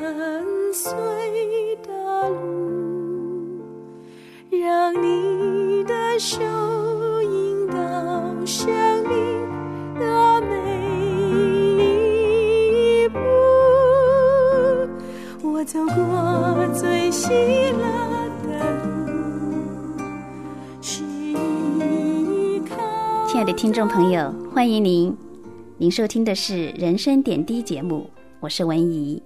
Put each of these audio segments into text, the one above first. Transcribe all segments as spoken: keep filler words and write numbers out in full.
跟随的路，让你的手引导生命的每一步。我走过最喜乐的路，是依靠。 亲爱的听众朋友，欢迎您，您收听的是人生点滴节目，我是文怡。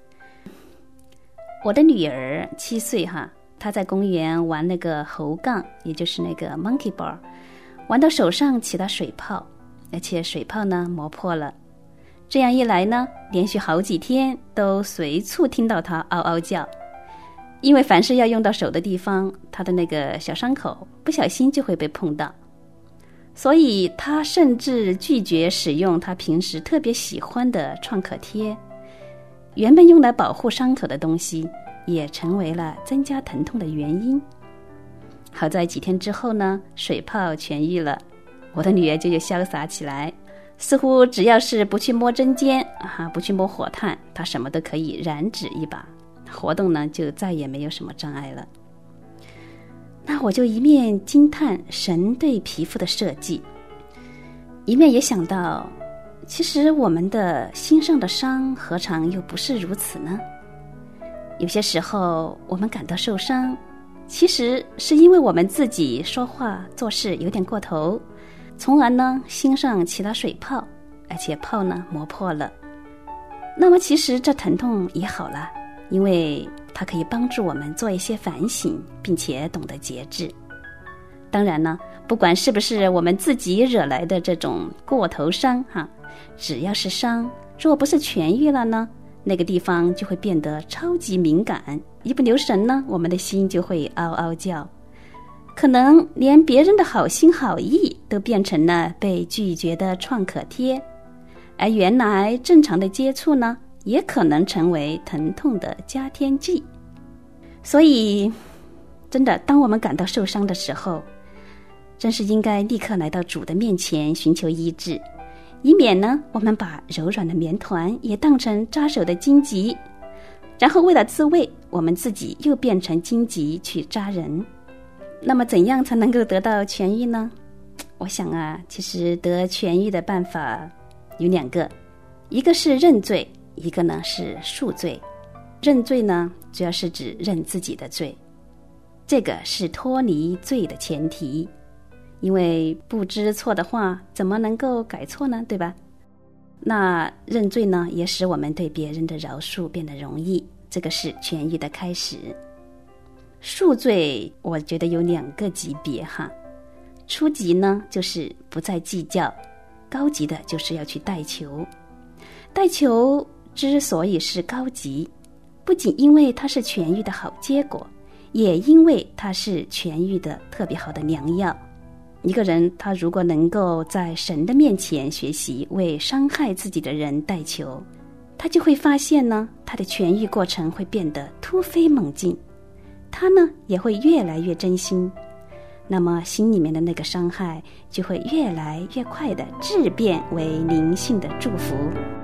我的女儿七岁哈，她在公园玩那个猴杠，也就是那个 monkey ball， 玩到手上起了水泡，而且水泡呢磨破了。这样一来呢，连续好几天都随处听到她嗷嗷叫。因为凡是要用到手的地方，她的那个小伤口不小心就会被碰到，所以她甚至拒绝使用她平时特别喜欢的创可贴。原本用来保护伤口的东西，也成为了增加疼痛的原因。好在几天之后呢，水泡痊愈了，我的女儿就又潇洒起来，似乎只要是不去摸针尖啊，不去摸火炭，她什么都可以染指一把，活动呢就再也没有什么障碍了。那我就一面惊叹神对皮肤的设计，一面也想到，其实我们的心上的伤何尝又不是如此呢？有些时候我们感到受伤，其实是因为我们自己说话做事有点过头，从而呢心上起了水泡，而且泡呢磨破了。那么其实这疼痛也好了，因为它可以帮助我们做一些反省，并且懂得节制。当然呢，不管是不是我们自己惹来的这种过头伤哈，只要是伤，若不是痊愈了呢，那个地方就会变得超级敏感，一不留神呢，我们的心就会嗷嗷叫，可能连别人的好心好意都变成了被拒绝的创可贴，而原来正常的接触呢，也可能成为疼痛的加添剂。所以真的，当我们感到受伤的时候，真是应该立刻来到主的面前寻求医治，以免呢我们把柔软的棉团也当成扎手的荆棘，然后为了自卫，我们自己又变成荆棘去扎人。那么怎样才能够得到痊愈呢？我想啊，其实得痊愈的办法有两个，一个是认罪，一个呢是恕罪。认罪呢，主要是指认自己的罪，这个是脱离罪的前提，因为不知错的话，怎么能够改错呢？对吧？那认罪呢，也使我们对别人的饶恕变得容易，这个是痊愈的开始。恕罪，我觉得有两个级别哈。初级呢，就是不再计较；高级的就是要去代求。代求之所以是高级，不仅因为它是痊愈的好结果，也因为它是痊愈的特别好的良药。一个人他如果能够在神的面前学习为伤害自己的人代求，他就会发现呢，他的痊愈过程会变得突飞猛进，他呢也会越来越真心，那么心里面的那个伤害就会越来越快的质变为灵性的祝福。